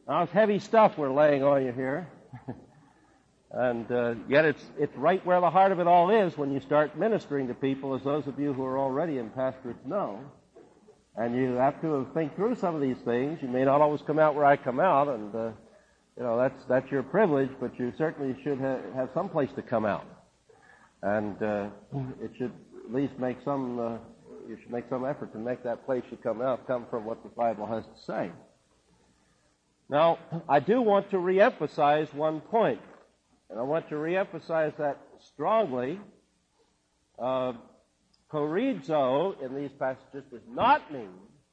Now, it's heavy stuff we're laying on you here. And yet it's right where the heart of it all is when you start ministering to people, as those of you who are already in pastorates know. And you have to think through some of these things. You may not always come out where I come out, and that's your privilege, but you certainly should have some place to come out. And it should at least make some. You should make some effort to make that place you come from what the Bible has to say. Now, I do want to reemphasize one point, and I want to reemphasize that strongly. Chorizo in these passages does not mean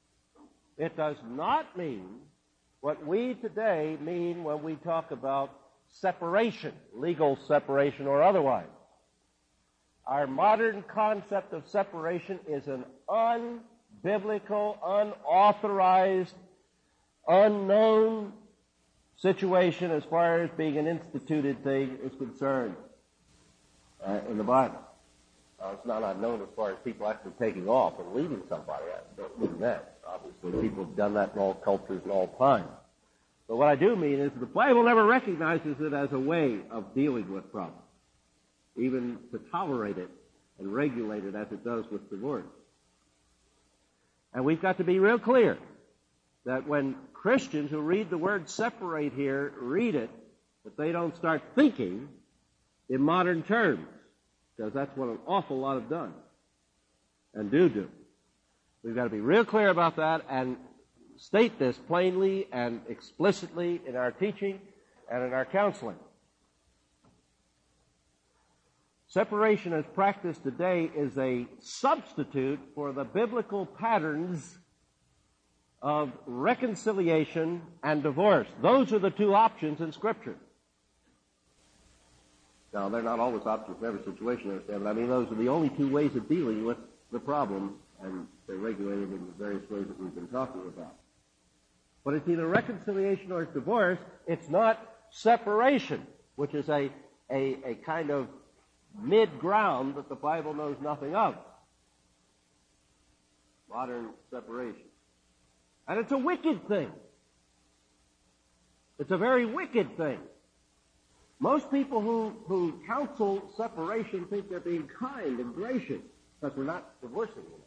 what we today mean when we talk about separation, legal separation or otherwise. Our modern concept of separation is an unbiblical, unauthorized, unknown situation as far as being an instituted thing is concerned in the Bible. It's not unknown as far as people actually taking off and leaving somebody. I don't mean that. Obviously, people have done that in all cultures and all times. But what I do mean is the Bible never recognizes it as a way of dealing with problems, even to tolerate it and regulate it as it does with divorce. And we've got to be real clear that when Christians who read the word separate here read it, that they don't start thinking in modern terms, because that's what an awful lot have done and do. We've got to be real clear about that and state this plainly and explicitly in our teaching and in our counseling. Separation as practiced today is a substitute for the biblical patterns of reconciliation and divorce. Those are the two options in Scripture. Now, they're not always options in every situation, understand, but I mean those are the only two ways of dealing with the problem, and they're regulated in the various ways that we've been talking about. But it's either reconciliation or it's divorce. It's not separation, which is a kind of mid-ground that the Bible knows nothing of. Modern separation. And it's a wicked thing. It's a very wicked thing. Most people who counsel separation think they're being kind and gracious because we're not divorcing them.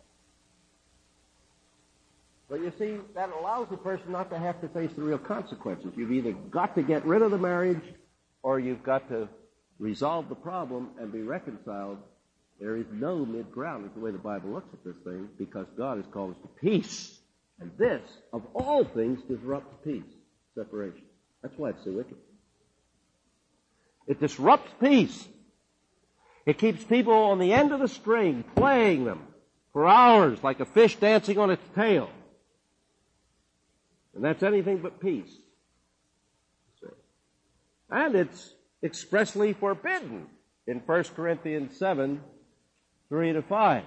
But you see, that allows the person not to have to face the real consequences. You've either got to get rid of the marriage or you've got to resolve the problem and be reconciled. There is no mid-ground is the way the Bible looks at this thing, because God has called us to peace. And this, of all things, disrupts peace, separation. That's why it's so wicked. It disrupts peace. It keeps people on the end of the string, playing them for hours like a fish dancing on its tail. And that's anything but peace. And it's expressly forbidden in 1 Corinthians 7, 3-5.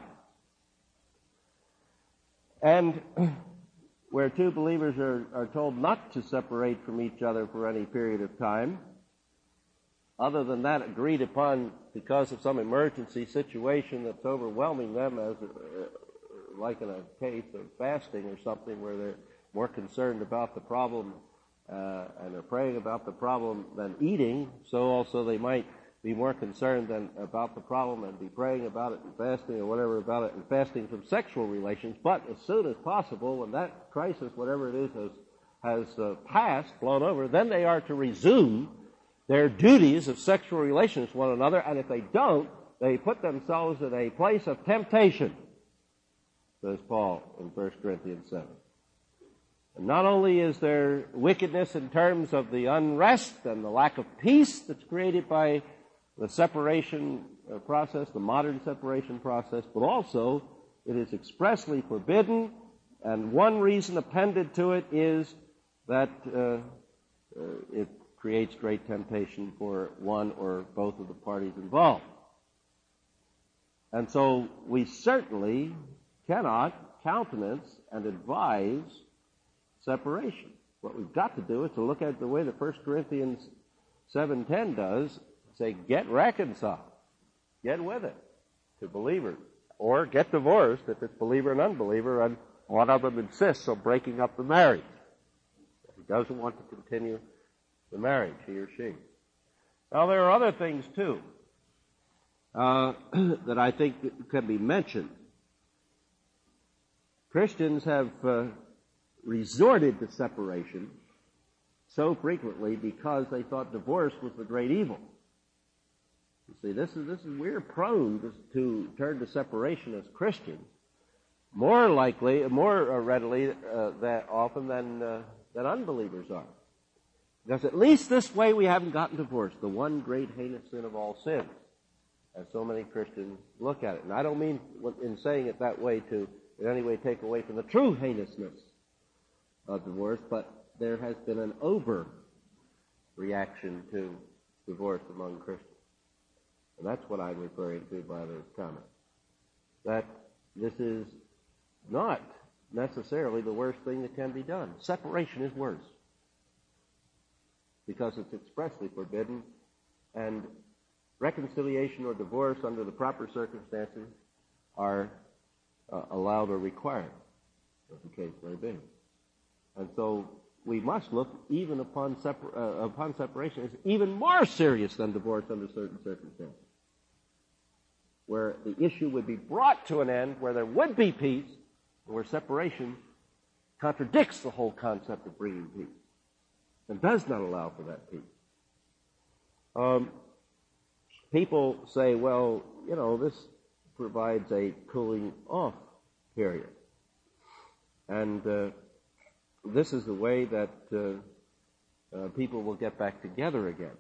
And where two believers are told not to separate from each other for any period of time, other than that agreed upon because of some emergency situation that's overwhelming them, as like in a case of fasting or something where they're more concerned about the problem and are praying about the problem than eating, so also they might be more concerned than about the problem and be praying about it and fasting or whatever about it and fasting from sexual relations. But as soon as possible, when that crisis, whatever it is, has passed, blown over, then they are to resume their duties of sexual relations with one another, and if they don't, they put themselves in a place of temptation, says Paul in 1 Corinthians 7. And not only is there wickedness in terms of the unrest and the lack of peace that's created by the separation process, the modern separation process, but also it is expressly forbidden, and one reason appended to it is that it creates great temptation for one or both of the parties involved. And so we certainly cannot countenance and advise separation. What we've got to do is to look at the way that 1 Corinthians 7:10 does, say, get reconciled. Get with it to believers. Or get divorced if it's believer and unbeliever, and one of them insists on breaking up the marriage. You've doesn't want to continue the marriage, he or she. Now, there are other things, too, that I think can be mentioned. Christians have resorted to separation so frequently because they thought divorce was the great evil. You see, we're prone to turn to separation as Christians more readily that often than unbelievers are. Because at least this way we haven't gotten divorced, the one great heinous sin of all sins, as so many Christians look at it. And I don't mean in saying it that way to in any way take away from the true heinousness of divorce, but there has been an overreaction to divorce among Christians. And that's what I'm referring to by those comments. That this is not necessarily the worst thing that can be done. Separation is worse because it's expressly forbidden, and reconciliation or divorce under the proper circumstances are allowed or required, as the case may be. And so we must look even upon separation as even more serious than divorce under certain circumstances, where the issue would be brought to an end, where there would be peace, where separation contradicts the whole concept of bringing peace and does not allow for that peace. People say, well, this provides a cooling off period. And this is the way that people will get back together again.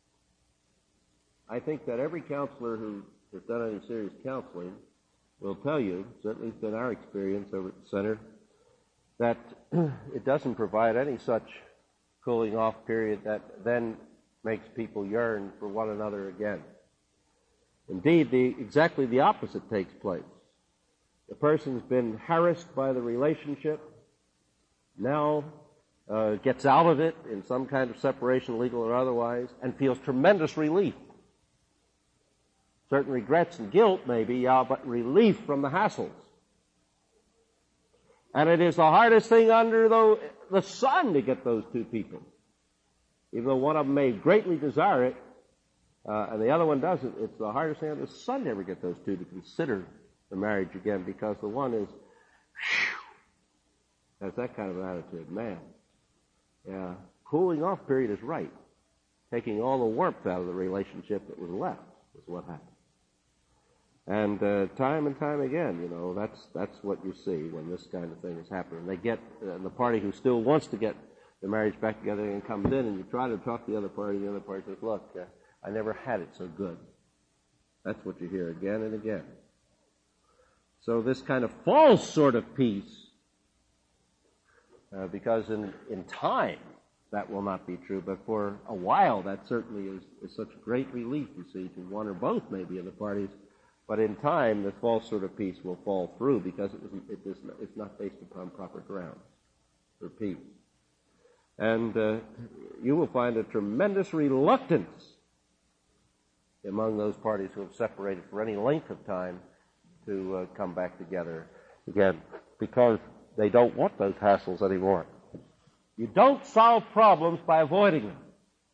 I think that every counselor who has done any serious counseling will tell you, certainly it's been our experience over at the center, that it doesn't provide any such cooling off period that then makes people yearn for one another again. Indeed, exactly the opposite takes place. The person's been harassed by the relationship, now gets out of it in some kind of separation, legal or otherwise, and feels tremendous relief. Certain regrets and guilt, maybe, but relief from the hassles. And it is the hardest thing under the sun to get those two people. Even though one of them may greatly desire it, and the other one doesn't, it's the hardest thing under the sun to ever get those two to consider the marriage again, because the one is, has that kind of an attitude. Man, yeah, cooling off period is right. Taking all the warmth out of the relationship that was left is what happened. And time and time again, that's what you see when this kind of thing is happening. They get the party who still wants to get the marriage back together and comes in, and you try to talk to the other party says, look, I never had it so good. That's what you hear again and again. So this kind of false sort of peace, because in time that will not be true, but for a while that certainly is such great relief, you see, to one or both maybe of the parties. But in time, the false sort of peace will fall through because it's not based upon proper grounds for peace. And you will find a tremendous reluctance among those parties who have separated for any length of time to come back together again, because they don't want those hassles anymore. You don't solve problems by avoiding them.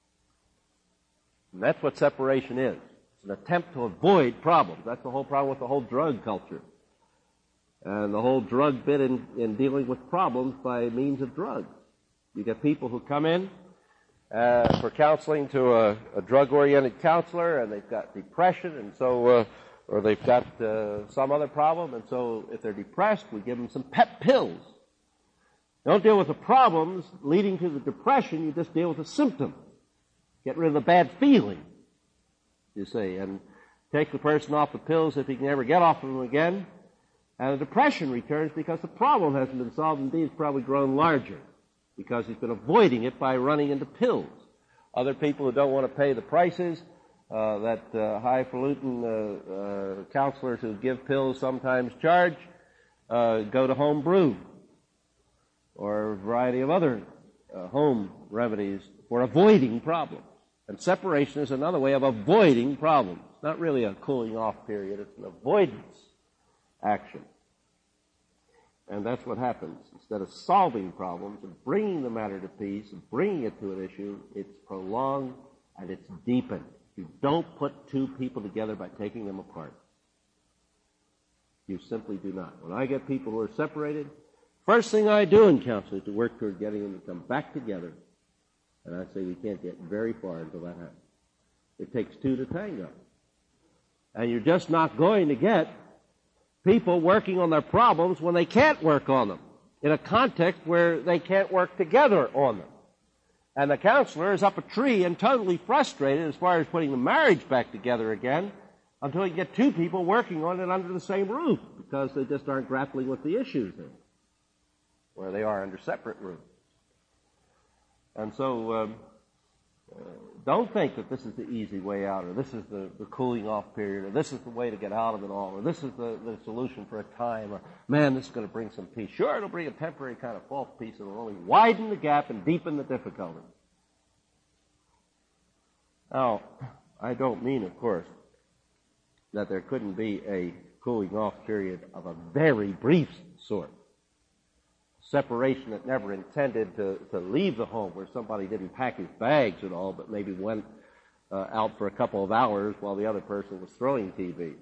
And that's what separation is. It's an attempt to avoid problems. That's the whole problem with the whole drug culture. And the whole drug bit in dealing with problems by means of drugs. You get people who come in for counseling to a drug-oriented counselor, and they've got depression, and so, or they've got some other problem, and so if they're depressed, we give them some pep pills. Don't deal with the problems leading to the depression, you just deal with the symptom. Get rid of the bad feeling, you see, and take the person off the pills if he can ever get off of them again, and the depression returns because the problem hasn't been solved. Indeed, it's probably grown larger because he's been avoiding it by running into pills. Other people who don't want to pay the prices that highfalutin counselors who give pills sometimes charge go to home brew or a variety of other home remedies for avoiding problems. And separation is another way of avoiding problems. It's not really a cooling off period. It's an avoidance action. And that's what happens. Instead of solving problems and bringing the matter to peace and bringing it to an issue, it's prolonged and it's deepened. You don't put two people together by taking them apart. You simply do not. When I get people who are separated, first thing I do in counseling is to work toward getting them to come back together. And I say we can't get very far until that happens. It takes two to tango. And you're just not going to get people working on their problems when they can't work on them in a context where they can't work together on them. And the counselor is up a tree and totally frustrated as far as putting the marriage back together again until you get two people working on it under the same roof because they just aren't grappling with the issues there, where they are under separate roofs. And so don't think that this is the easy way out, or this is the cooling off period, or this is the way to get out of it all, or this is the solution for a time, or, man, this is going to bring some peace. Sure, it'll bring a temporary kind of false peace. It'll only widen the gap and deepen the difficulty. Now, I don't mean, of course, that there couldn't be a cooling off period of a very brief sort. Separation that never intended to leave the home, where somebody didn't pack his bags at all, but maybe went out for a couple of hours while the other person was throwing TVs.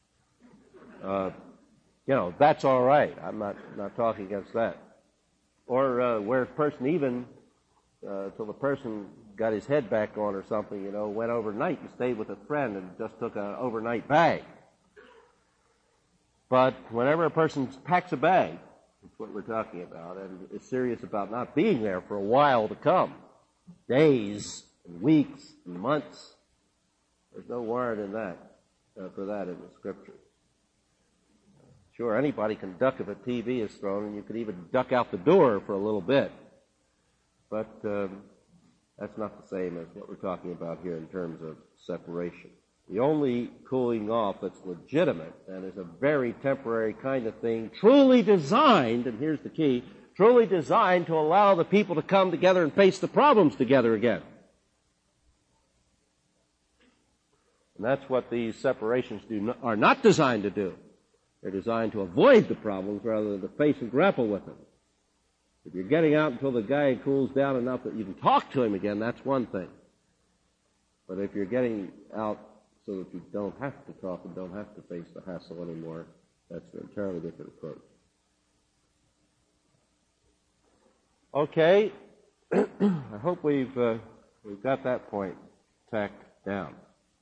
That's all right. I'm not talking against that. Or where a person even, till the person got his head back on or something, went overnight and stayed with a friend and just took an overnight bag. But whenever a person packs a bag, that's what we're talking about, and is serious about not being there for a while to come, days and weeks and months. There's no warrant in that, for that in the Scripture. Sure, anybody can duck if a TV is thrown, and you could even duck out the door for a little bit. But that's not the same as what we're talking about here in terms of separation. The only cooling off that's legitimate and is a very temporary kind of thing, truly designed, and here's the key, truly designed to allow the people to come together and face the problems together again. And that's what these separations are not designed to do. They're designed to avoid the problems rather than to face and grapple with them. If you're getting out until the guy cools down enough that you can talk to him again, that's one thing. But if you're getting out so that you don't have to talk and don't have to face the hassle anymore, that's an entirely different approach. Okay, I hope we've got that point tacked down.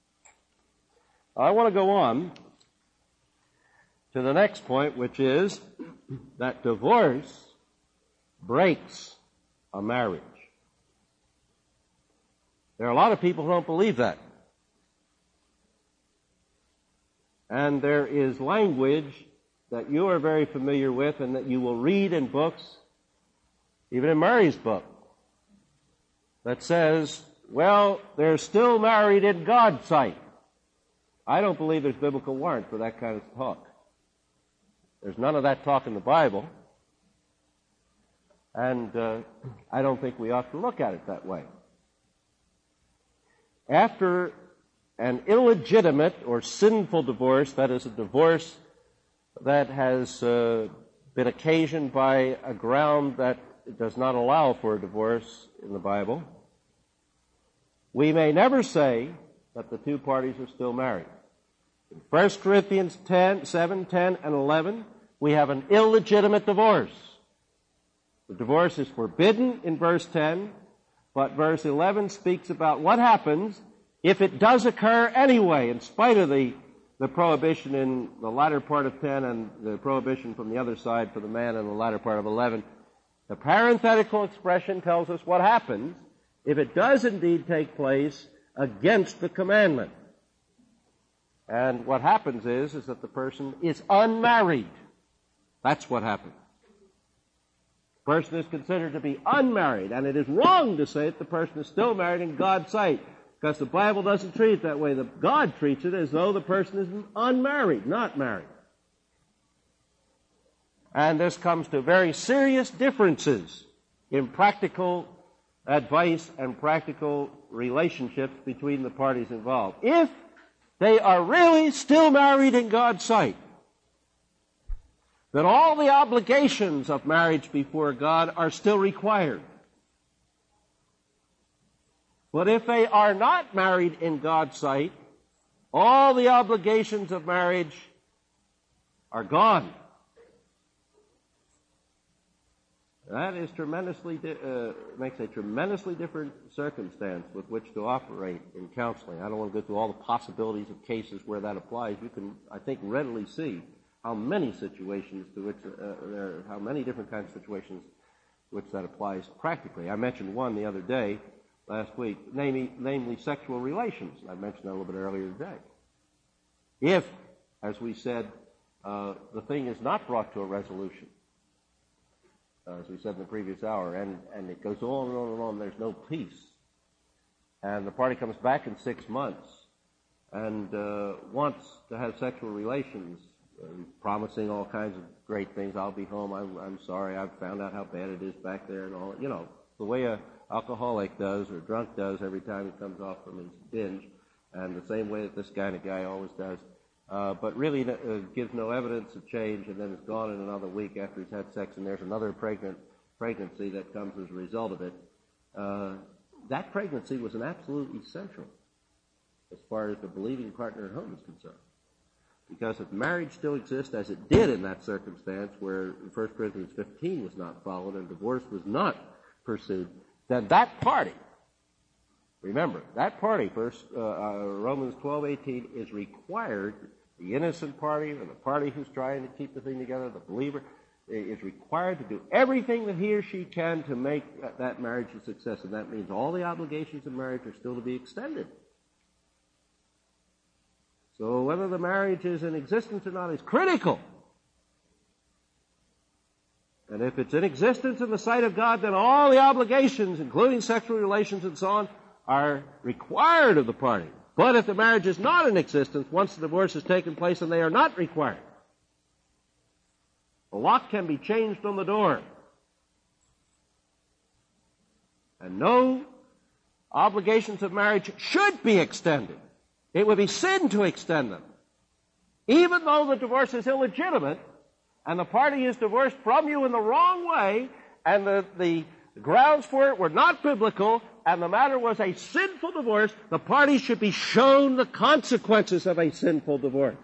I want to go on to the next point, which is that divorce breaks a marriage. There are a lot of people who don't believe that. And there is language that you are very familiar with and that you will read in books, even in Murray's book, that says, well, they're still married in God's sight. I don't believe there's biblical warrant for that kind of talk. There's none of that talk in the Bible. And I don't think we ought to look at it that way. After an illegitimate or sinful divorce, that is a divorce that has been occasioned by a ground that does not allow for a divorce in the Bible, we may never say that the two parties are still married. In 1 Corinthians 7, 10, and 11, we have an illegitimate divorce. The divorce is forbidden in verse 10, but verse 11 speaks about what happens if it does occur anyway, in spite of the prohibition in the latter part of 10 and the prohibition from the other side for the man in the latter part of 11. The parenthetical expression tells us what happens if it does indeed take place against the commandment. And what happens is that the person is unmarried. That's what happens. The person is considered to be unmarried, and it is wrong to say that the person is still married in God's sight, because the Bible doesn't treat it that way. God treats it as though the person is unmarried, not married. And this comes to very serious differences in practical advice and practical relationships between the parties involved. If they are really still married in God's sight, that all the obligations of marriage before God are still required. But if they are not married in God's sight, all the obligations of marriage are gone. That is makes a tremendously different circumstance with which to operate in counseling. I don't want to go through all the possibilities of cases where that applies. You can, I think, readily see how many situations to which how many different kinds of situations to which that applies practically. I mentioned one the other day, last week, namely sexual relations. I mentioned that a little bit earlier today. If, as we said, the thing is not brought to a resolution, as we said in the previous hour, and it goes on and on and on, there's no peace, and the party comes back in 6 months and wants to have sexual relations, promising all kinds of great things. I'll be home. I'm sorry. I've found out how bad it is back there and all. You know, the way a alcoholic does or drunk does every time he comes off from his binge, and the same way that this kind of guy always does. But really gives no evidence of change, and then is gone in another week after he's had sex, and there's another pregnancy that comes as a result of it. That pregnancy was an absolute essential as far as the believing partner at home is concerned. Because if marriage still exists as it did in that circumstance where 1 Corinthians 15 was not followed and divorce was not pursued, then that party, remember, that party, Romans 12:18, is required, the innocent party or the party who's trying to keep the thing together, the believer, is required to do everything that he or she can to make that marriage a success. And that means all the obligations of marriage are still to be extended. So whether the marriage is in existence or not is critical. And if it's in existence in the sight of God, then all the obligations, including sexual relations and so on, are required of the party. But if the marriage is not in existence, once the divorce has taken place, then they are not required. The lock can be changed on the door. And no obligations of marriage should be extended. It would be sin to extend them. Even though the divorce is illegitimate, and the party is divorced from you in the wrong way, and the grounds for it were not biblical, and the matter was a sinful divorce, the party should be shown the consequences of a sinful divorce.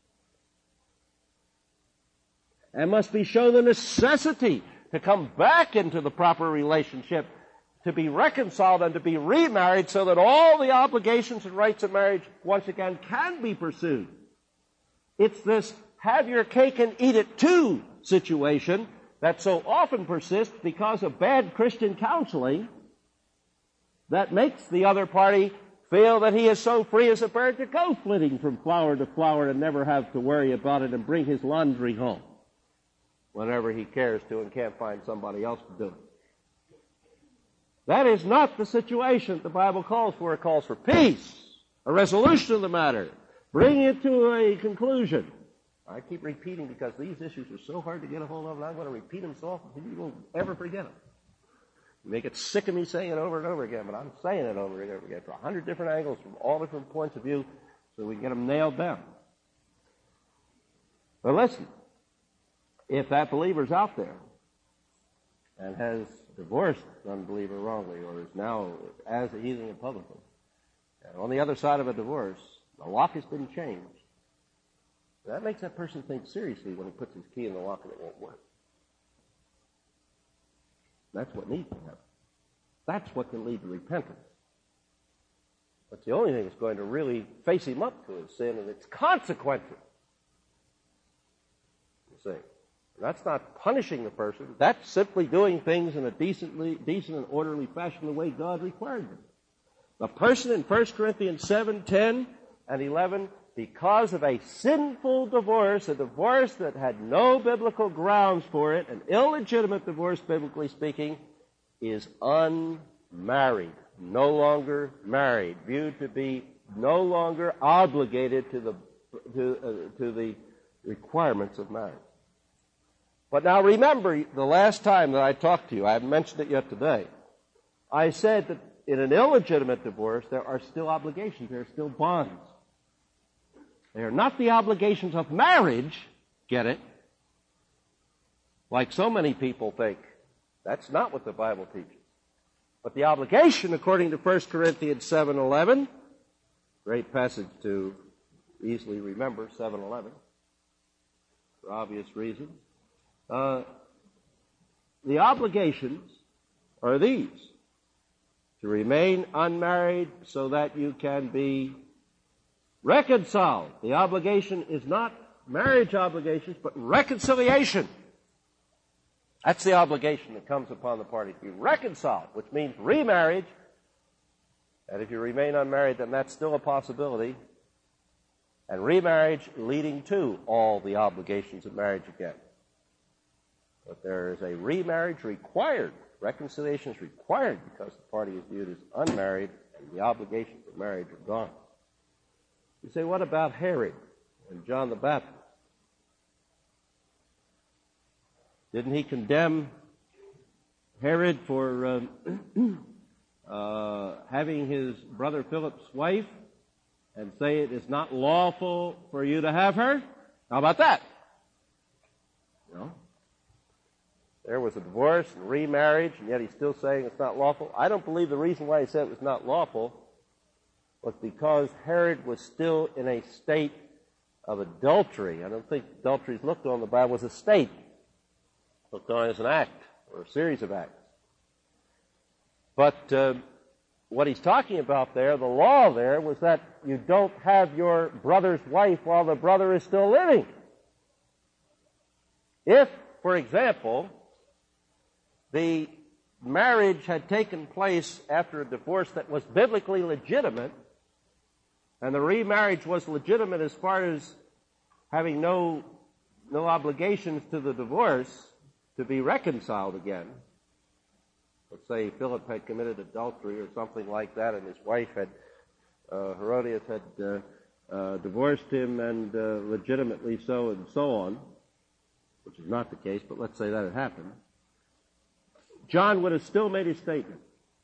And must be shown the necessity to come back into the proper relationship, to be reconciled and to be remarried so that all the obligations and rights of marriage once again can be pursued. It's this have your cake and eat it too situation that so often persists because of bad Christian counseling that makes the other party feel that he is so free as a bird to go flitting from flower to flower and never have to worry about it and bring his laundry home whenever he cares to and can't find somebody else to do it. That is not the situation the Bible calls for. It calls for peace, a resolution of the matter, bringing it to a conclusion. I keep repeating because these issues are so hard to get a hold of, and I'm going to repeat them so often you won't ever forget them. You make it sick of me saying it over and over again, but I'm saying it over and over again from 100 different angles, from all different points of view, so we can get them nailed down. But listen, if that believer's out there and has divorced an unbeliever wrongly, or is now as a heathen in publicly, and on the other side of a divorce, the lock has been changed, that makes that person think seriously when he puts his key in the lock and it won't work. That's what needs to happen. That's what can lead to repentance. That's the only thing that's going to really face him up to his sin and its consequences. You see, that's not punishing the person. That's simply doing things in a decent and orderly fashion the way God required them. The person in 1 Corinthians 7, 10, and 11, because of a sinful divorce, a divorce that had no biblical grounds for it, an illegitimate divorce, biblically speaking, is unmarried, no longer married, viewed to be no longer obligated to the requirements of marriage. But now remember, the last time that I talked to you, I haven't mentioned it yet today, I said that in an illegitimate divorce, there are still obligations, there are still bonds. They are not the obligations of marriage, get it? like so many people think. That's not what the Bible teaches. But the obligation, according to 1 Corinthians 7:11, great passage to easily remember, 7:11, for obvious reasons, the obligations are these: to remain unmarried so that you can be reconciled. The obligation is not marriage obligations, but reconciliation. That's the obligation that comes upon the party to be reconciled, which means remarriage. And if you remain unmarried, then that's still a possibility. And remarriage leading to all the obligations of marriage again. But there is a remarriage required. Reconciliation is required because the party is viewed as unmarried and the obligations of marriage are gone. You say, what about Herod and John the Baptist? Didn't he condemn Herod for having his brother Philip's wife and say it is not lawful for you to have her? How about that? No. There was a divorce and remarriage, and yet he's still saying it's not lawful. I don't believe the reason why he said it was not lawful was because Herod was still in a state of adultery. I don't think adultery is looked on in the Bible as a state. Looked on as an act or a series of acts. But what he's talking about there, the law there, was that you don't have your brother's wife while the brother is still living. If, for example, the marriage had taken place after a divorce that was biblically legitimate, and the remarriage was legitimate as far as having no obligations to the divorce to be reconciled again. Let's say Philip had committed adultery or something like that, and his wife had, Herodias had divorced him, and legitimately so, and so on, which is not the case, but let's say that had happened. John would have still made his statement.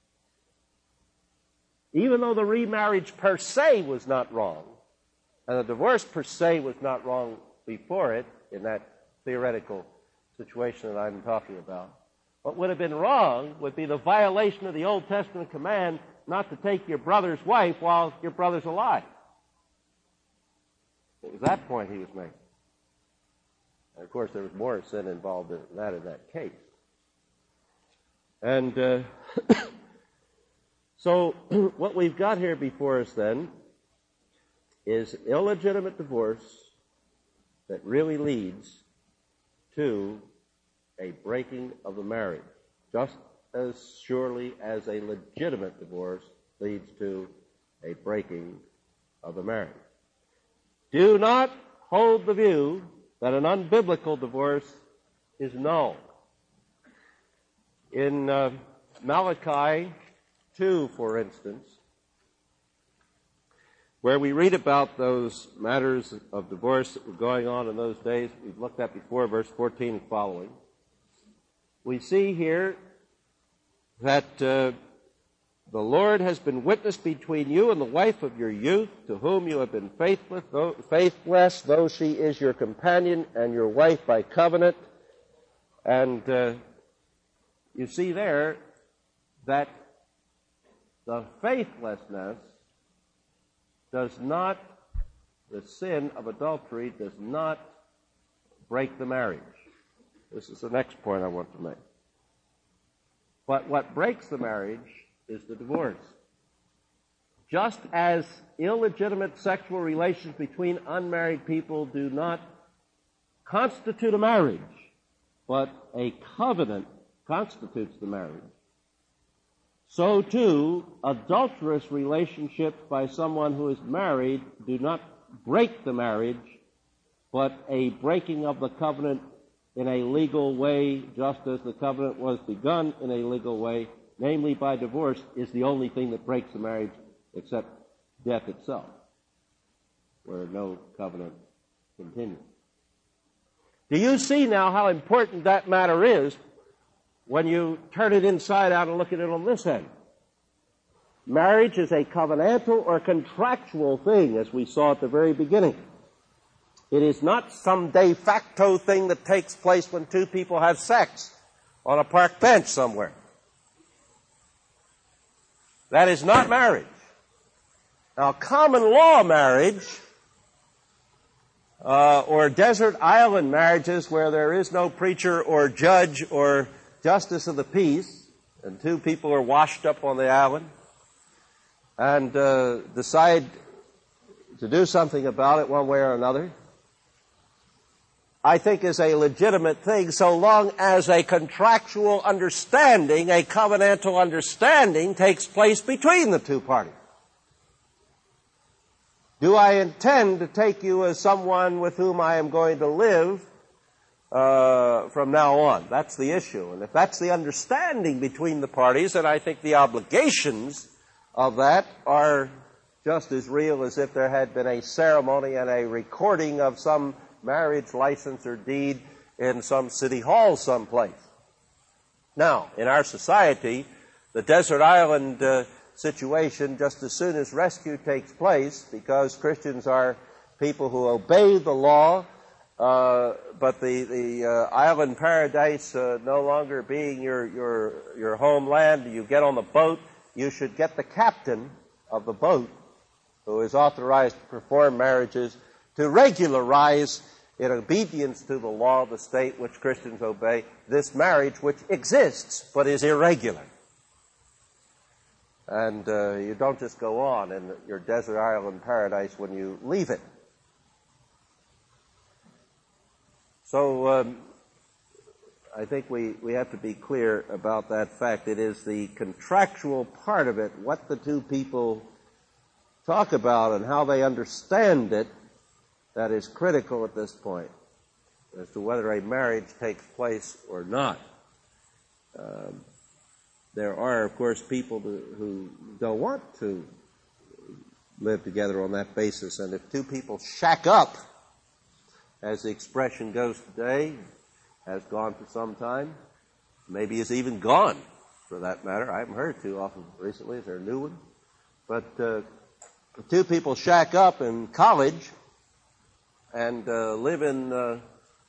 Even though the remarriage per se was not wrong, and the divorce per se was not wrong before it, in that theoretical situation that I'm talking about, what would have been wrong would be the violation of the Old Testament command not to take your brother's wife while your brother's alive. It was that point he was making. And of course, there was more sin involved in that case. And so what we've got here before us then is illegitimate divorce that really leads to a breaking of the marriage, just as surely as a legitimate divorce leads to a breaking of the marriage. Do not hold the view that an unbiblical divorce is null. In Malachi 2, for instance, where we read about those matters of divorce that were going on in those days, we've looked at before, verse 14 and following, we see here that the Lord has been witness between you and the wife of your youth, to whom you have been faithless, though she is your companion and your wife by covenant. And you see there that the faithlessness does not, the sin of adultery does not break the marriage. This is the next point I want to make. But what breaks the marriage is the divorce. Just as illegitimate sexual relations between unmarried people do not constitute a marriage, but a covenant constitutes the marriage, so too, adulterous relationships by someone who is married do not break the marriage, but a breaking of the covenant in a legal way, just as the covenant was begun in a legal way, namely by divorce, is the only thing that breaks the marriage except death itself, where no covenant continues. Do you see now how important that matter is when you turn it inside out and look at it on this end? Marriage is a covenantal or contractual thing, as we saw at the very beginning. It is not some de facto thing that takes place when two people have sex on a park bench somewhere. That is not marriage. Now, common law marriage, or desert island marriages where there is no preacher or judge or justice of the peace, and two people are washed up on the island and decide to do something about it one way or another, I think is a legitimate thing so long as a contractual understanding, a covenantal understanding takes place between the two parties. Do I intend to take you as someone with whom I am going to live from now on? That's the issue. And if that's the understanding between the parties, then I think the obligations of that are just as real as if there had been a ceremony and a recording of some marriage license or deed in some city hall someplace. Now, in our society, the desert island situation, just as soon as rescue takes place, because Christians are people who obey the law, but the island paradise no longer being your homeland, you get on the boat, you should get the captain of the boat, who is authorized to perform marriages, to regularize, in obedience to the law of the state which Christians obey, this marriage which exists but is irregular. And you don't just go on in your desert island paradise when you leave it. So I think we have to be clear about that fact. It is the contractual part of it, what the two people talk about and how they understand it, that is critical at this point as to whether a marriage takes place or not. There are, of course, people who don't want to live together on that basis. And if two people shack up, as the expression goes today, has gone for some time, maybe is even gone, for that matter. I haven't heard too often recently. Is there a new one? But if two people shack up in college and live in the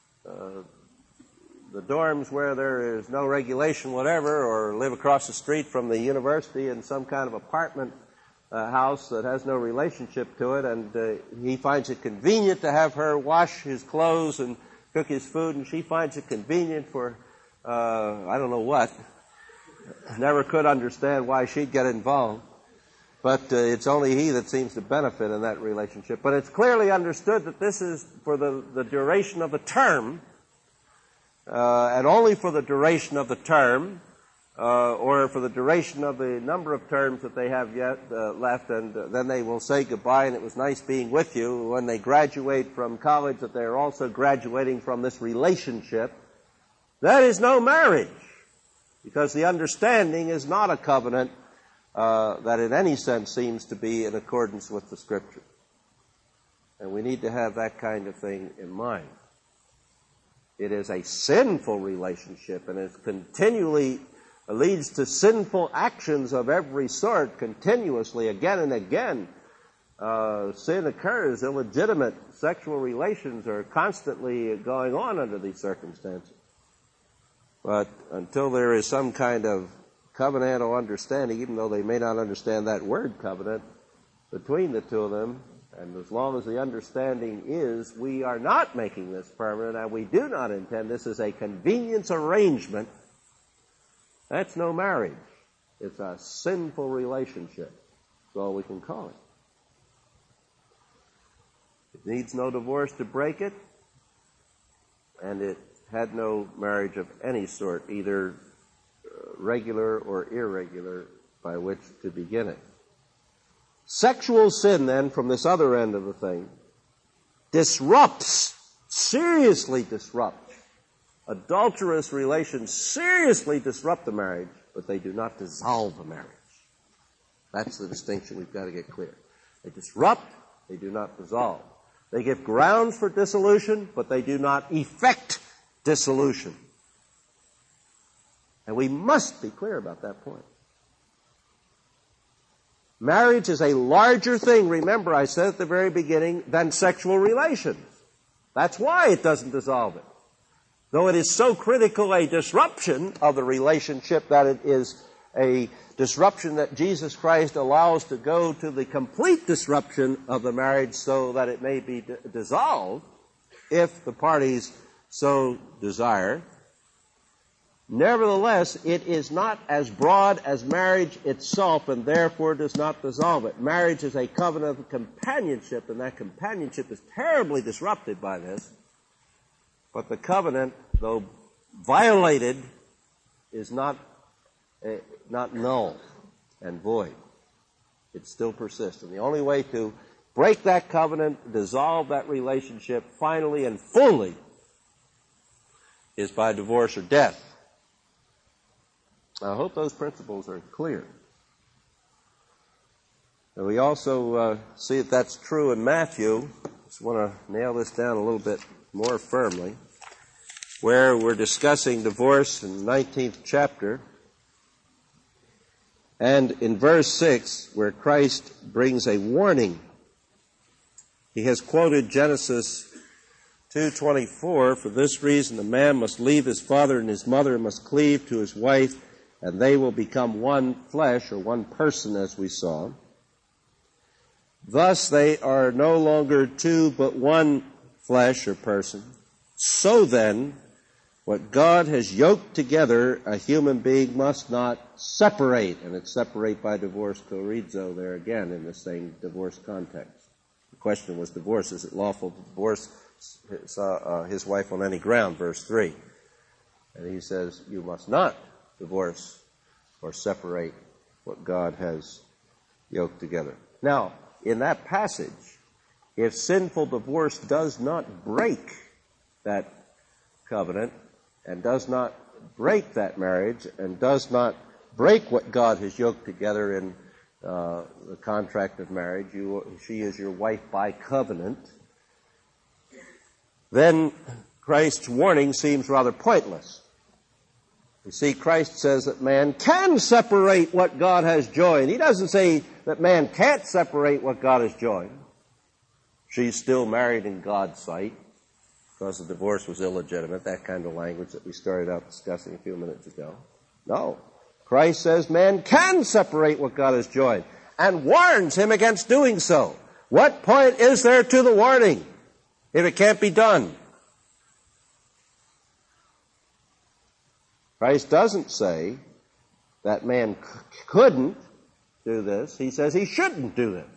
dorms where there is no regulation whatever, or live across the street from the university in some kind of apartment house that has no relationship to it, and he finds it convenient to have her wash his clothes and cook his food, and she finds it convenient for, I don't know what. Never could understand why she'd get involved. But it's only he that seems to benefit in that relationship. But it's clearly understood that this is for the duration of the term, and only for the duration of the term, or for the duration of the number of terms that they have yet left, and then they will say goodbye, and it was nice being with you. When they graduate from college, that they are also graduating from this relationship. That is no marriage, because the understanding is not a covenant that in any sense seems to be in accordance with the Scripture. And we need to have that kind of thing in mind. It is a sinful relationship, and it continually leads to sinful actions of every sort, continuously, again and again. Sin occurs, illegitimate sexual relations are constantly going on under these circumstances. But until there is some kind of covenantal understanding, even though they may not understand that word covenant, between the two of them, and as long as the understanding is we are not making this permanent and we do not intend this as a convenience arrangement, that's no marriage. It's a sinful relationship. That's all we can call it. It needs no divorce to break it, and it had no marriage of any sort, either regular or irregular, by which to begin it. Sexual sin, then, from this other end of the thing, seriously disrupts. Adulterous relations seriously disrupt the marriage, but they do not dissolve the marriage. That's the distinction we've got to get clear. They disrupt, they do not dissolve. They give grounds for dissolution, but they do not effect dissolution. And we must be clear about that point. Marriage is a larger thing, remember I said at the very beginning, than sexual relations. That's why it doesn't dissolve it. Though it is so critical a disruption of the relationship that it is a disruption that Jesus Christ allows to go to the complete disruption of the marriage so that it may be dissolved if the parties so desire. Nevertheless, it is not as broad as marriage itself and therefore does not dissolve it. Marriage is a covenant of companionship, and that companionship is terribly disrupted by this. But the covenant, though violated, is not null and void. It still persists. And the only way to break that covenant, dissolve that relationship finally and fully, is by divorce or death. I hope those principles are clear. And we also see that that's true in Matthew. Just want to nail this down a little bit more firmly, where we're discussing divorce in the 19th chapter. And in verse 6, where Christ brings a warning, he has quoted Genesis 2:24, "For this reason a man must leave his father and his mother and must cleave to his wife, and they will become one flesh," or one person, as we saw. "Thus they are no longer two, but one flesh," or person. "So then, what God has yoked together, a human being must not separate." And it's separate by divorce, chorizo, there again in the same divorce context. The question was divorce. Is it lawful to divorce his wife on any ground? Verse 3. And he says, you must not divorce or separate what God has yoked together. Now, in that passage, if sinful divorce does not break that covenant and does not break that marriage and does not break what God has yoked together in the contract of marriage, she is your wife by covenant, then Christ's warning seems rather pointless. You see, Christ says that man can separate what God has joined. He doesn't say that man can't separate what God has joined. She's still married in God's sight because the divorce was illegitimate, that kind of language that we started out discussing a few minutes ago. No. Christ says man can separate what God has joined and warns him against doing so. What point is there to the warning if it can't be done? Christ doesn't say that man couldn't do this. He says he shouldn't do this.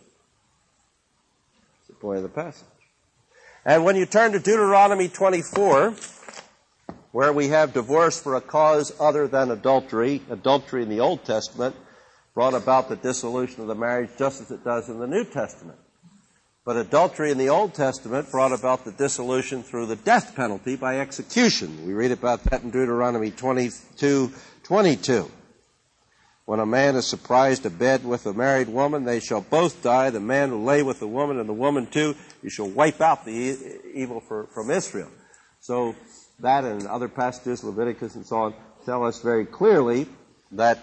That's the point of the passage. And when you turn to Deuteronomy 24, where we have divorce for a cause other than adultery in the Old Testament brought about the dissolution of the marriage just as it does in the New Testament. But adultery in the Old Testament brought about the dissolution through the death penalty by execution. We read about that in Deuteronomy 22:22. When a man is surprised abed with a married woman, they shall both die. The man who lay with the woman and the woman too, you shall wipe out the evil from Israel. So that and other passages, Leviticus and so on, tell us very clearly that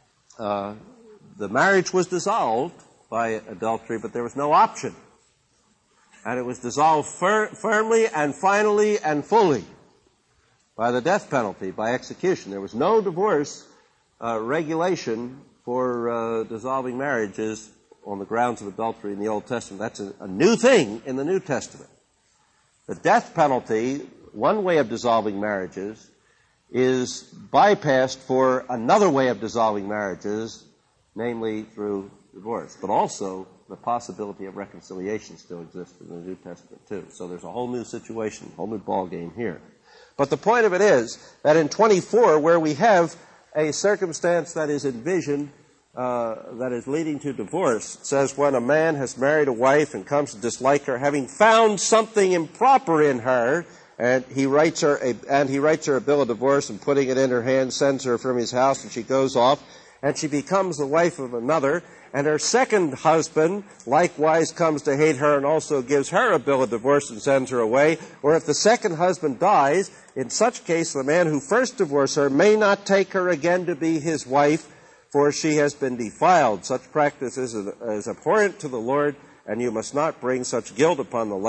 the marriage was dissolved by adultery, but there was no option. And it was dissolved firmly and finally and fully by the death penalty, by execution. There was no divorce regulation for dissolving marriages on the grounds of adultery in the Old Testament. That's a new thing in the New Testament. The death penalty, one way of dissolving marriages, is bypassed for another way of dissolving marriages, namely through divorce. But also, the possibility of reconciliation still exists in the New Testament too. So there's a whole new situation, a whole new ballgame here. But the point of it is that in 24, where we have a circumstance that is envisioned that is leading to divorce, it says when a man has married a wife and comes to dislike her, having found something improper in her, and he writes her a bill of divorce and putting it in her hand sends her from his house, and she goes off, and she becomes the wife of another. And her second husband likewise comes to hate her and also gives her a bill of divorce and sends her away. Or if the second husband dies, in such case the man who first divorced her may not take her again to be his wife, for she has been defiled. Such practice is abhorrent to the Lord, and you must not bring such guilt upon the land.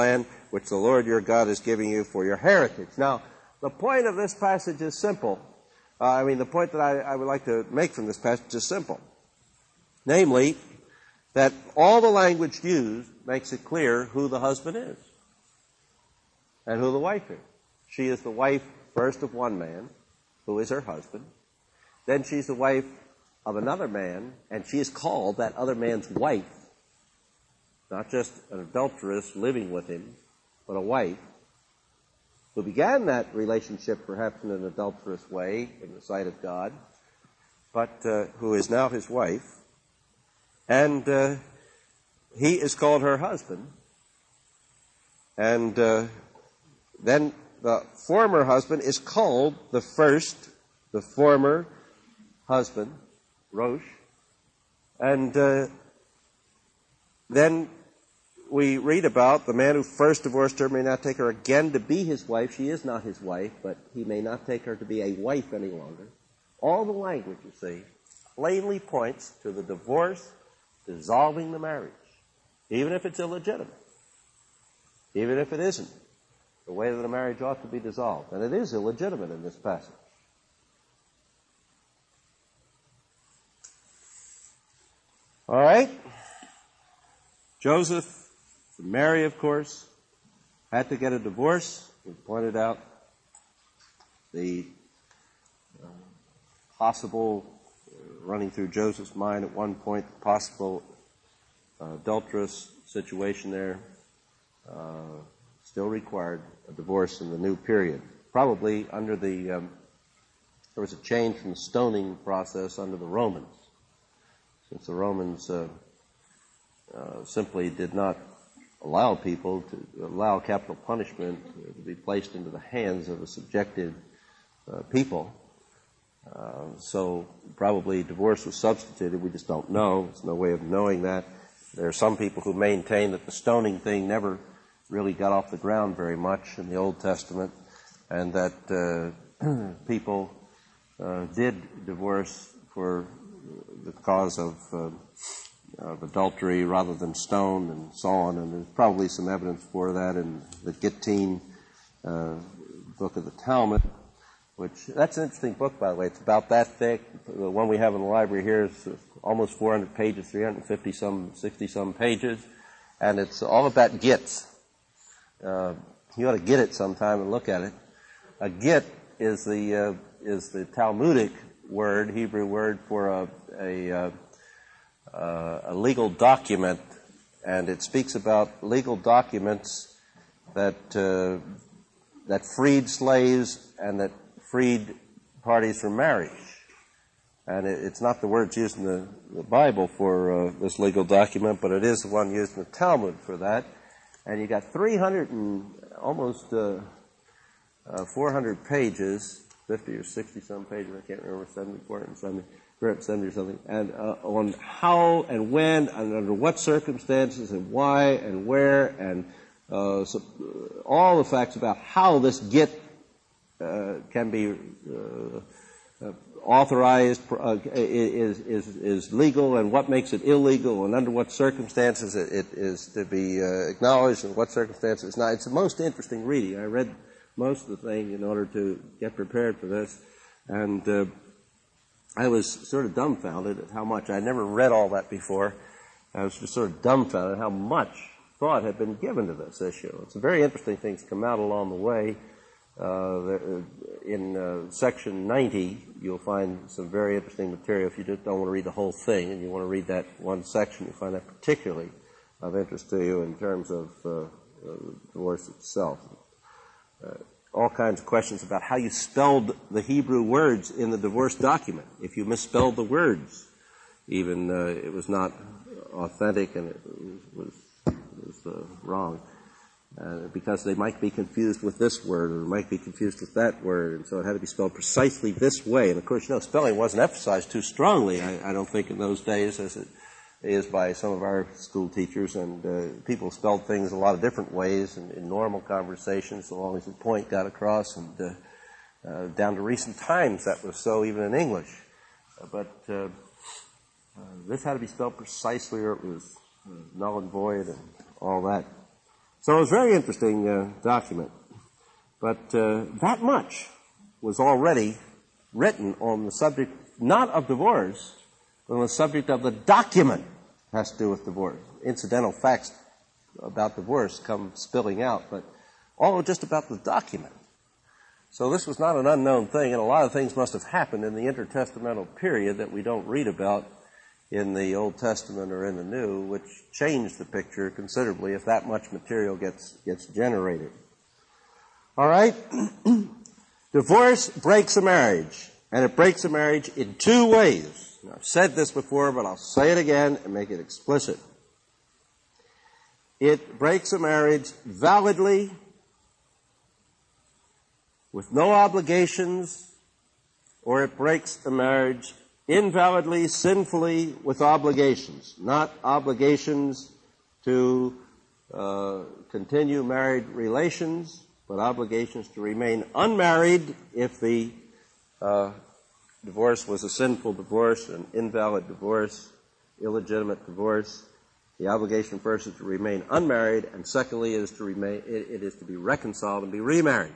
which the Lord your God is giving you for your heritage. Now, the point of this passage is simple. The point that I would like to make from this passage is simple. Namely, that all the language used makes it clear who the husband is and who the wife is. She is the wife first of one man, who is her husband. Then she's the wife of another man, and she is called that other man's wife. Not just an adulteress living with him, but a wife who began that relationship perhaps in an adulterous way in the sight of God, but who is now his wife. And he is called her husband. And then the former husband is called the former husband, Rosh. And then we read about the man who first divorced her may not take her again to be his wife. She is not his wife, but he may not take her to be a wife any longer. All the language, you see, plainly points to the divorce dissolving the marriage, even if it's illegitimate, even if it isn't the way that a marriage ought to be dissolved. And it is illegitimate in this passage. All right. Joseph and Mary, of course, had to get a divorce. We pointed out the possible, running through Joseph's mind at one point, the possible adulterous situation there still required a divorce in the new period. Probably under there was a change from the stoning process under the Romans, since the Romans simply did not allow people to allow capital punishment to be placed into the hands of a subjected people. So probably divorce was substituted. We just don't know. There's no way of knowing that. There are some people who maintain that the stoning thing never really got off the ground very much in the Old Testament, and that people did divorce for the cause of adultery rather than stone and so on. And there's probably some evidence for that in the Gittin book of the Talmud, which, that's an interesting book, by the way. It's about that thick. The one we have in the library here is almost 400 pages, 60-some pages, and it's all about gits. You ought to get it sometime and look at it. A git is the Talmudic word, Hebrew word for a legal document, and it speaks about legal documents that freed slaves and that freed parties from marriage. And it's not the words used in the Bible for this legal document, but it is the one used in the Talmud for that. And you got 300 and almost 400 pages, 50 or 60 some pages, I can't remember, 470 or something, and on how and when and under what circumstances and why and where, and so all the facts about how this git can be authorized, is legal, and what makes it illegal, and under what circumstances it is to be acknowledged, and what circumstances not. It's the most interesting reading. I read most of the thing in order to get prepared for this, and I was sort of dumbfounded at how much. I never read all that before. I was just sort of dumbfounded at how much thought had been given to this issue. It's a very interesting things come out along the way. In section 90, you'll find some very interesting material. If you just don't want to read the whole thing and you want to read that one section, you'll find that particularly of interest to you in terms of divorce itself. All kinds of questions about how you spelled the Hebrew words in the divorce document. If you misspelled the words, even it was not authentic and it was wrong. Because they might be confused with this word, or might be confused with that word, and so it had to be spelled precisely this way. And of course, spelling wasn't emphasized too strongly, I don't think, in those days, as it is by some of our school teachers, and people spelled things a lot of different ways in normal conversations, so long as the point got across, and down to recent times that was so even in English. But this had to be spelled precisely, or it was null and void and all that. So it was a very interesting document. But that much was already written on the subject, not of divorce, but on the subject of the document has to do with divorce. Incidental facts about divorce come spilling out, but all just about the document. So this was not an unknown thing, and a lot of things must have happened in the intertestamental period that we don't read about in the Old Testament or in the New, which changed the picture considerably if that much material gets generated. All right? Divorce breaks a marriage, and it breaks a marriage in two ways. Now, I've said this before, but I'll say it again and make it explicit. It breaks a marriage validly, with no obligations, or it breaks a marriage invalidly, sinfully, with obligations. Not obligations to continue married relations, but obligations to remain unmarried if the divorce was a sinful divorce, an invalid divorce, illegitimate divorce. The obligation first is to remain unmarried, and secondly it is to be reconciled and be remarried.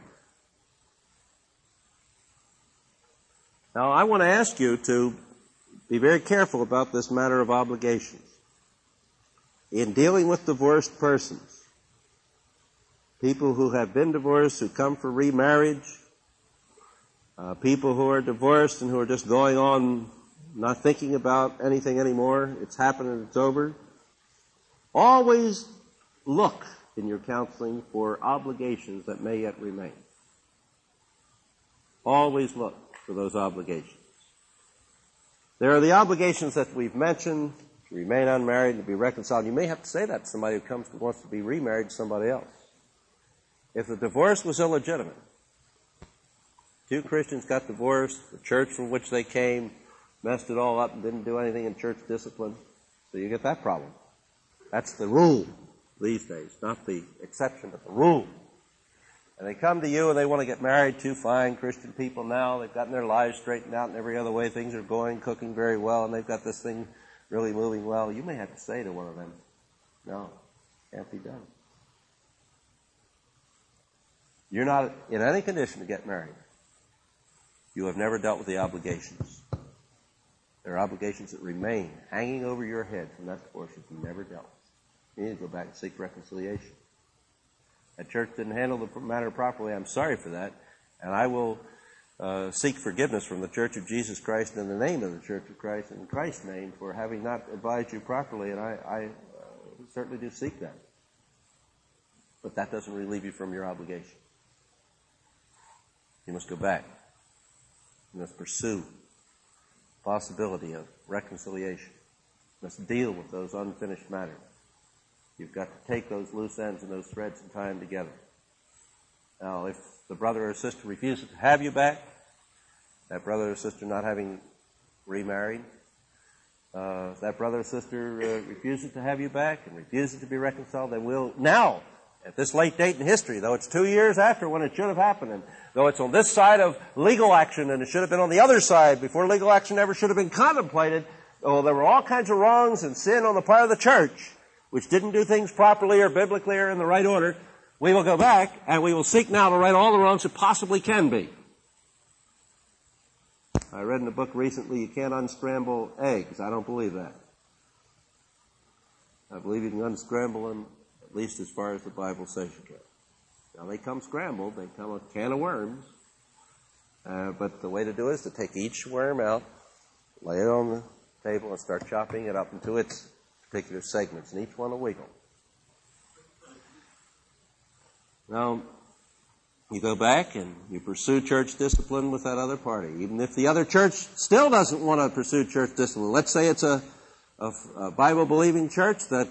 Now, I want to ask you to be very careful about this matter of obligations. In dealing with divorced persons, people who have been divorced, who come for remarriage, people who are divorced and who are just going on not thinking about anything anymore, it's happened and it's over, always look in your counseling for obligations that may yet remain. Always look for those obligations. There are the obligations that we've mentioned, to remain unmarried, to be reconciled. You may have to say that to somebody who wants to be remarried to somebody else. If the divorce was illegitimate, two Christians got divorced, the church from which they came messed it all up and didn't do anything in church discipline, so you get that problem. That's the rule these days, not the exception, but the rule. And they come to you and they want to get married, two fine Christian people now. They've gotten their lives straightened out in every other way. Things are going, cooking very well, and they've got this thing really moving well. You may have to say to one of them, no, can't be done. You're not in any condition to get married. You have never dealt with the obligations. There are obligations that remain hanging over your head from that divorce that you never dealt with. You need to go back and seek reconciliation. That church didn't handle the matter properly. I'm sorry for that. And I will seek forgiveness from the Church of Jesus Christ in the name of the Church of Christ and in Christ's name for having not advised you properly. And I certainly do seek that. But that doesn't relieve you from your obligation. You must go back. You must pursue the possibility of reconciliation. You must deal with those unfinished matters. You've got to take those loose ends and those threads and tie them together. Now, if the brother or sister refuses to have you back, that brother or sister not having remarried, if that brother or sister refuses to have you back and refuses to be reconciled, then we'll now, at this late date in history, though it's 2 years after when it should have happened, and though it's on this side of legal action and it should have been on the other side before legal action ever should have been contemplated, there were all kinds of wrongs and sin on the part of the church, which didn't do things properly or biblically or in the right order, we will go back and we will seek now to right all the wrongs that possibly can be. I read in a book recently, you can't unscramble eggs. I don't believe that. I believe you can unscramble them, at least as far as the Bible says you can. Now, they come scrambled. They come a can of worms. But the way to do it is to take each worm out, lay it on the table, and start chopping it up into its particular segments, and each one will wiggle. Now, you go back and you pursue church discipline with that other party. Even if the other church still doesn't want to pursue church discipline. Let's say it's a Bible-believing church that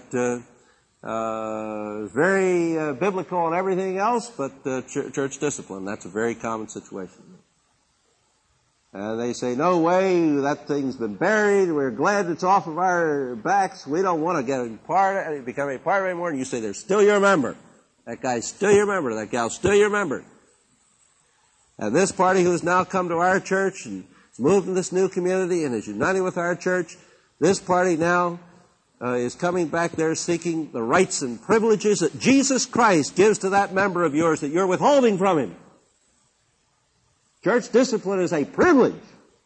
is very biblical and everything else, but church discipline, that's a very common situation. And they say, no way, that thing's been buried, we're glad it's off of our backs, we don't want to become a part of it anymore, and you say, they're still your member. That guy's still your member, that gal's still your member. And this party who has now come to our church and has moved in this new community and is united with our church, this party now is coming back there seeking the rights and privileges that Jesus Christ gives to that member of yours that you're withholding from him. Church discipline is a privilege.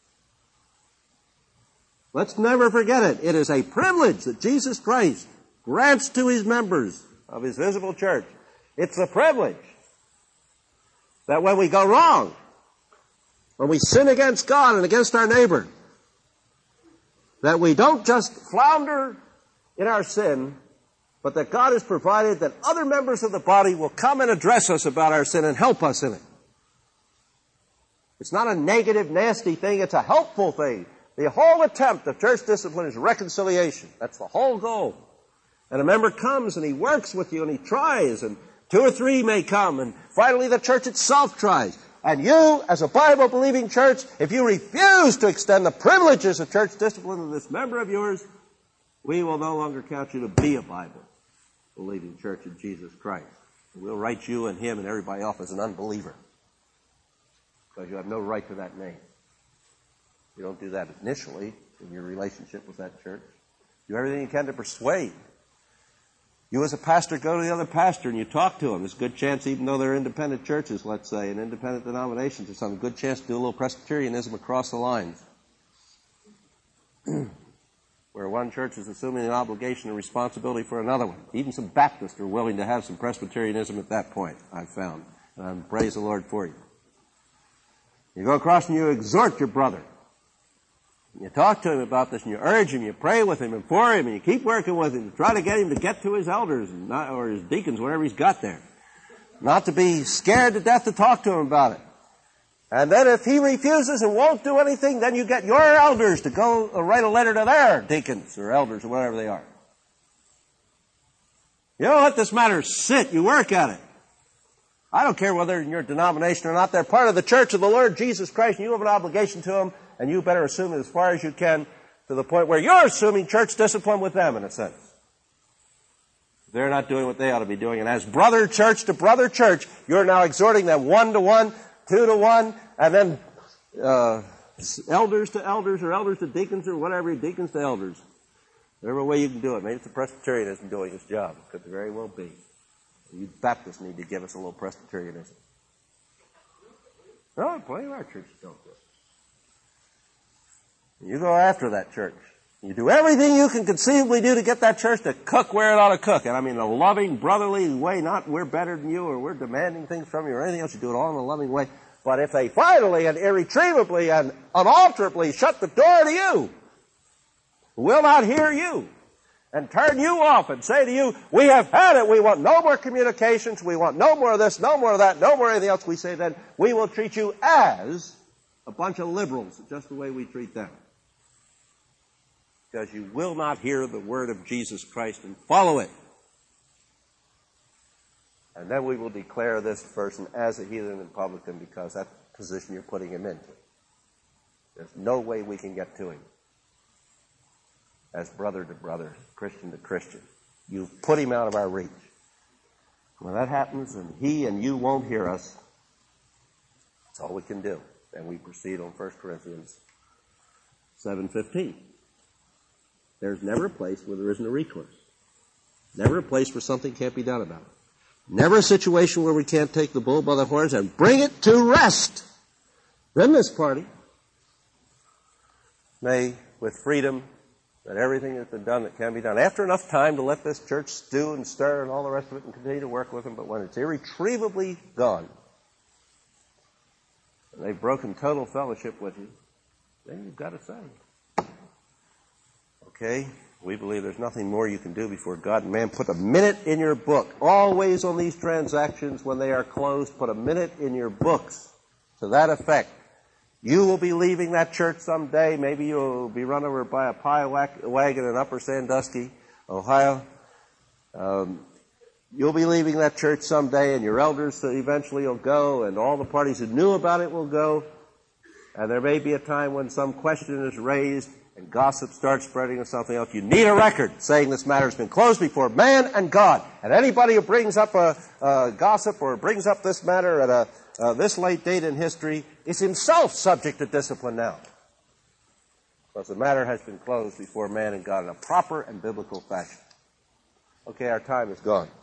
Let's never forget it. It is a privilege that Jesus Christ grants to his members of his visible church. It's a privilege that when we go wrong, when we sin against God and against our neighbor, that we don't just flounder in our sin, but that God has provided that other members of the body will come and address us about our sin and help us in it. It's not a negative, nasty thing. It's a helpful thing. The whole attempt of church discipline is reconciliation. That's the whole goal. And a member comes and he works with you and he tries, and 2 or 3 may come, and finally the church itself tries. And you, as a Bible-believing church, if you refuse to extend the privileges of church discipline to this member of yours, we will no longer count you to be a Bible-believing church of Jesus Christ. We'll write you and him and everybody off as an unbeliever, because you have no right to that name. You don't do that initially in your relationship with that church. Do everything you can to persuade. You as a pastor go to the other pastor and you talk to them. There's a good chance, even though they're independent churches, let's say, and independent denominations or something, good chance to do a little Presbyterianism across the lines. Where one church is assuming an obligation and responsibility for another one. Even some Baptists are willing to have some Presbyterianism at that point, I've found. And praise the Lord for you. You go across and you exhort your brother. You talk to him about this and you urge him, you pray with him and for him, and you keep working with him to try to get him to get to his elders and not, or his deacons, whatever he's got there. Not to be scared to death to talk to him about it. And then if he refuses and won't do anything, then you get your elders to go write a letter to their deacons or elders or whatever they are. You don't let this matter sit. You work at it. I don't care whether in your denomination or not. They're part of the church of the Lord Jesus Christ, and you have an obligation to them. And you better assume it as far as you can to the point where you're assuming church discipline with them, in a sense. They're not doing what they ought to be doing. And as brother church to brother church, you're now exhorting them 1-to-1, 2-to-1, and then elders to elders or elders to deacons or whatever, deacons to elders. Whatever way you can do it. Maybe it's the Presbyterianism doing its job. It could very well be. You Baptists need to give us a little Presbyterianism. No, plenty of our churches don't do it. You go after that church. You do everything you can conceivably do to get that church to cook where it ought to cook. And I mean in a loving, brotherly way, not we're better than you or we're demanding things from you or anything else. You do it all in a loving way. But if they finally and irretrievably and unalterably shut the door to you, will not hear you, and turn you off and say to you, we have had it, we want no more communications, we want no more of this, no more of that, no more of anything else, we say then, we will treat you as a bunch of liberals, just the way we treat them. Because you will not hear the word of Jesus Christ and follow it. And then we will declare this person as a heathen and publican because that's the position you're putting him into. There's no way we can get to him as brother to brother, Christian to Christian. You put him out of our reach. When that happens and he and you won't hear us, that's all we can do. And we proceed on 1 Corinthians 7:15. There's never a place where there isn't a recourse. Never a place where something can't be done about it. Never a situation where we can't take the bull by the horns and bring it to rest. Then this party may, with freedom, that everything that's been done that can be done, after enough time to let this church stew and stir and all the rest of it and continue to work with them, but when it's irretrievably gone, and they've broken total fellowship with you, then you've got to say, okay, we believe there's nothing more you can do before God and man. Put a minute in your book. Always on these transactions when they are closed, put a minute in your books to that effect. You will be leaving that church someday. Maybe you'll be run over by a pie wagon in Upper Sandusky, Ohio. You'll be leaving that church someday, and your elders eventually will go, and all the parties who knew about it will go. And there may be a time when some question is raised and gossip starts spreading or something else. You need a record saying this matter has been closed before man and God. And anybody who brings up a gossip or brings up this matter at this late date in history is himself subject to discipline now. Because the matter has been closed before man and God in a proper and biblical fashion. Okay, our time is gone.